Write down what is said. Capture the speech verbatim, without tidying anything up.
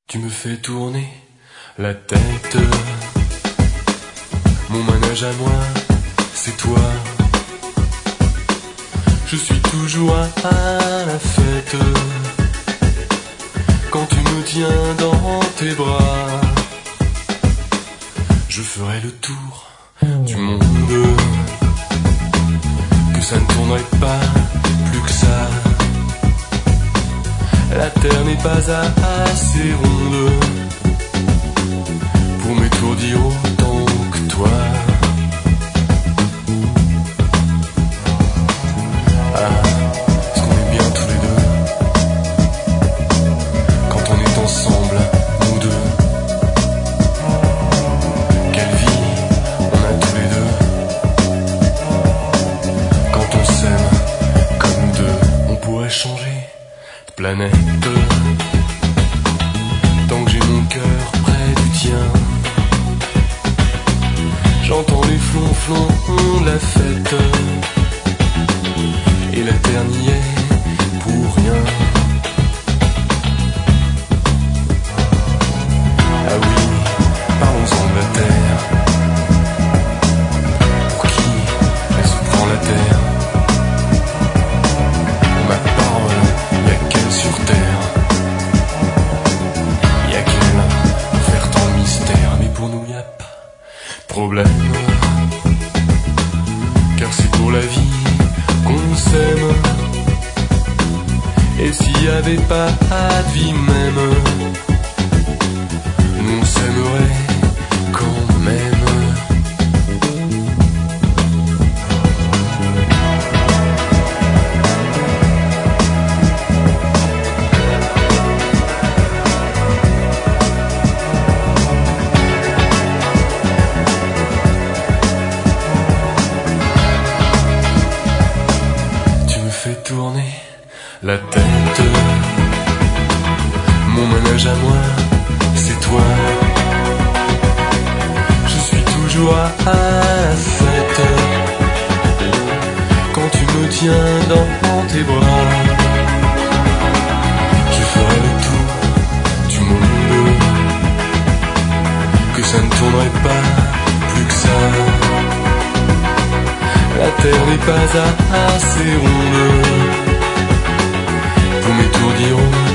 Tu me fais tourner la tête. Mon manège à moi, c'est toi. Je suis toujours à la fête quand tu me tiens dans tes bras. Je ferai le tour du monde, que ça ne tournerait pas plus que ça. La terre n'est pas assez ronde pour m'étourdir autant que toi. Ah, est-ce qu'on est bien tous les deux quand on est ensemble, nous deux? Quelle vie on a tous les deux quand on s'aime comme nous deux. On pourrait changer de planète tant que j'ai mon cœur près du tien. J'entends les flonflons de la fête et la terre n'y est pour rien. Ah oui, parlons-en de la terre. Pour qui elle se prend la terre? Ma parole, y'a qu'elle sur terre. Y'a qu'elle pour faire tant de mystère. Mais pour nous y'a pas de problème, car c'est pour la vie qu'on s'aime. Et s'il y avait pas de vie même, nous on s'aimerait quand même. Tourner la tête. Mon manège à moi, c'est toi. Je suis toujours à la fête quand tu me tiens dans tes bras. Je ferai le tour du monde, que ça ne tournerait pas plus que ça. La terre n'est pas assez ronde pour m'étourdir.